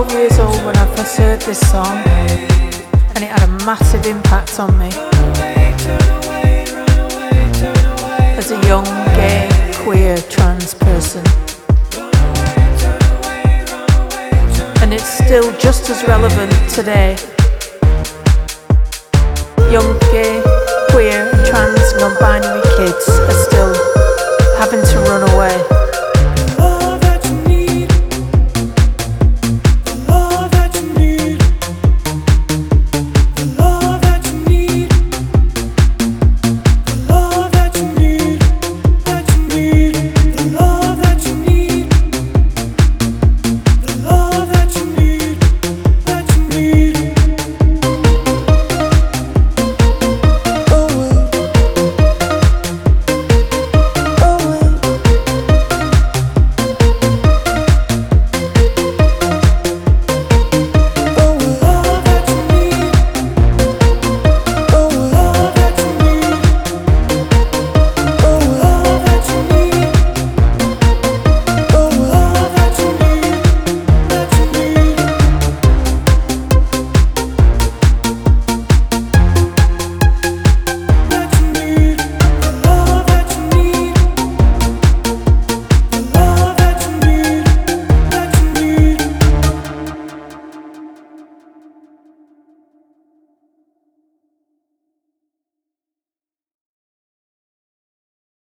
12 years old when I first heard this song, and it had a massive impact on me. As a young, gay, queer, trans person. And it's still just as relevant today. Young, gay, queer, trans, non-binary kids are still having to run away.